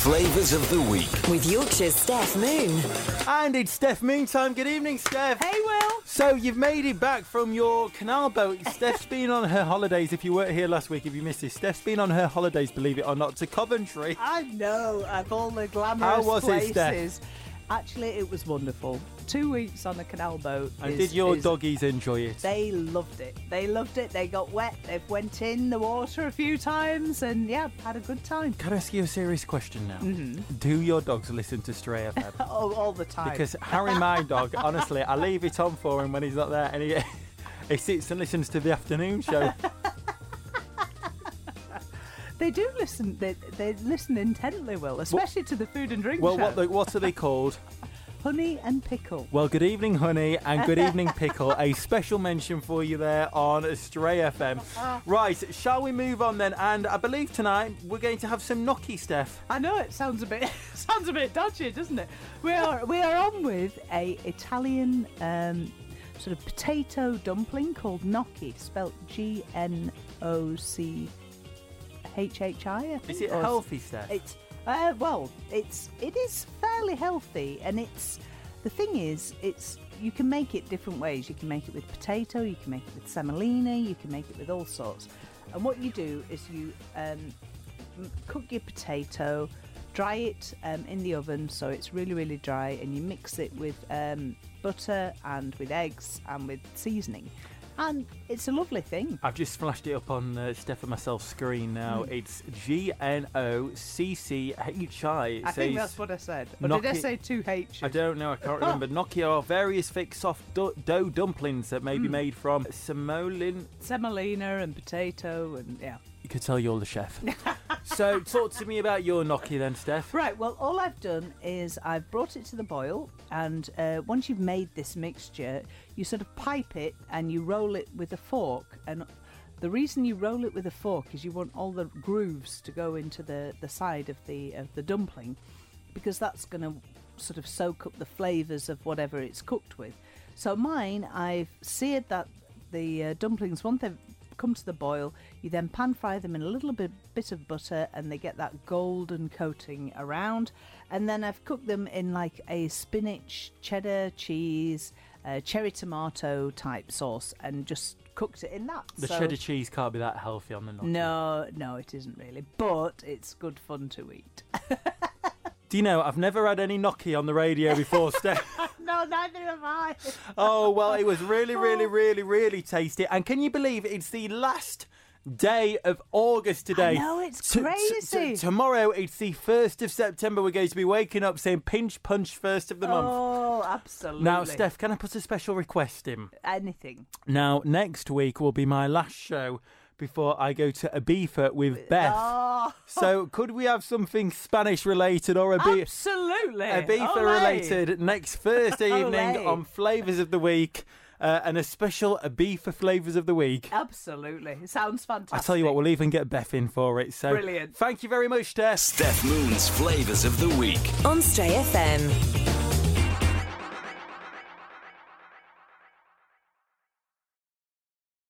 Flavours of the Week. With Yorkshire's Steph Moon. And it's Steph Moon time. Good evening, Steph. Hey, Will. So you've made it back from your canal boat. Steph's been on her holidays. If you weren't here last week, if you missed this, Steph's been on her holidays, believe it or not, to Coventry. I know, of all the glamorous How was places. it, Steph? Actually, it was wonderful. 2 weeks on a canal boat. And did your doggies enjoy it? They loved it. They loved it. They got wet. They went in the water a few times and, yeah, had a good time. Can I ask you a serious question now? Mm-hmm. Do your dogs listen to Stray FM? all the time. Because Harry, my dog, honestly, I leave it on for him when he's not there, and he sits and listens to the afternoon show. They do listen. They listen intently, Will, especially to the food and drink Well, show. what are they called? Honey and Pickle. Well, good evening, Honey, and good evening, Pickle. A special mention for you there on Stray FM. Right, shall we move on then? And I believe tonight we're going to have some gnocchi, Steph. I know it sounds a bit dodgy, doesn't it? We are on with a Italian sort of potato dumpling called gnocchi, spelt Gnocchi. I think. Is it healthy, Steph? It's it is fairly healthy, and the thing is, you can make it different ways. You can make it with potato, you can make it with semolina, you can make it with all sorts. And what you do is you cook your potato, dry it in the oven so it's really, really dry, and you mix it with butter and with eggs and with seasoning. And it's a lovely thing. I've just flashed it up on Steph and myself's screen now. It's Gnocchi. I think that's what I said. Or did I say 2 H's? I don't know, I can't remember. Gnocchi are various thick, soft dough dumplings that may be made from semolina and potato, and yeah. You could tell you're the chef. So talk to me about your gnocchi then, Steph. Right, well, all I've done is I've brought it to the boil, and once you've made this mixture, you sort of pipe it and you roll it with a fork. And the reason you roll it with a fork is you want all the grooves to go into the side of the dumpling, because that's going to sort of soak up the flavours of whatever it's cooked with. So mine, I've seared the dumplings, once they've come to the boil, you then pan fry them in a little bit of butter, and they get that golden coating around. And then I've cooked them in like a spinach, cheddar cheese, cherry tomato type sauce, and just cooked it in that. The cheddar cheese can't be that healthy on the gnocchi. No, it isn't really, but it's good fun to eat. Do you know, I've never had any gnocchi on the radio before, Steph. No, neither have I. Oh, well, it was really, really, really, really tasty. And can you believe it's the last day of August today? I know, it's crazy. Tomorrow, it's the 1st of September. We're going to be waking up saying pinch punch 1st of the month. Oh, absolutely. Now, Steph, can I put a special request in? Anything. Now, next week will be my last show before I go to Ibiza with Beth. Oh. So could we have something Spanish related or Absolutely. Ibiza related next Thursday evening on Flavours of the Week, and a special Ibiza Flavours of the Week? Absolutely. It sounds fantastic. I tell you what, we'll even get Beth in for it. So brilliant. Thank you very much, Steph. Steph Moon's Flavours of the Week On Stray FM.